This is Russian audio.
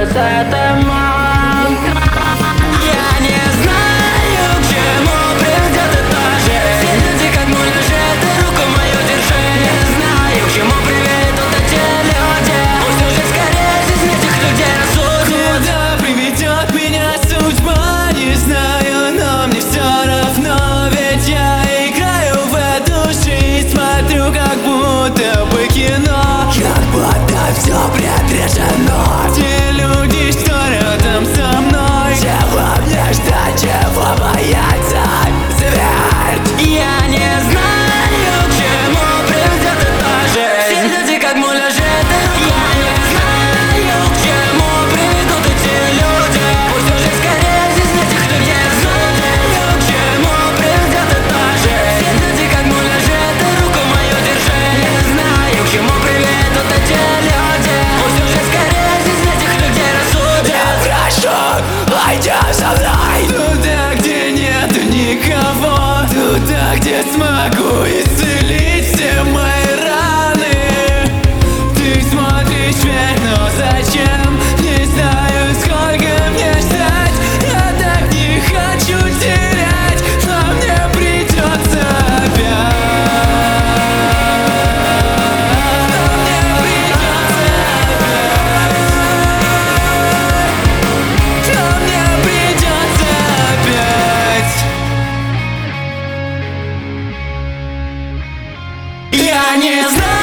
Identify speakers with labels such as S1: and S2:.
S1: с этим. Я не знаю, к чему приведет эта жизнь. Все люди как муляжи, ты руку мою держи. Не знаю, к чему приведут эти люди. Пусть уже скорее жизнь этих людей рассудит.
S2: Куда приведет меня судьба, не знаю, но мне все равно. Ведь я играю в эту жизнь, смотрю как будто бы кино.
S3: Как будто все предрешено.
S2: Те люди, что рядом со мной,
S3: Чего мне ждать, чего бояться? Смерть.
S1: Я не знаю, к чему приведет эта жизнь. Все люди как муляжи, ты руку мою держи. Я не знаю, к чему приведут эти люди. Пусть уже скорее жизнь этих людей рассудит. К чему приведет эта жизнь. Все люди как муляжи, ты руку мою держи. Я не знаю, к чему приведут эти люди. Пусть уже скорее жизнь этих людей рассудит.
S3: Я прошу, пойдем со мной.
S2: туда, где нету никого, туда, где смогу исцелить все мои раны. Ты смотришь вверх, но зачем? Не знаю, сколько мне ждать. Я так не хочу терять, но мне придется опять. Но мне придется опять. Но мне придется опять.
S1: Я не знаю.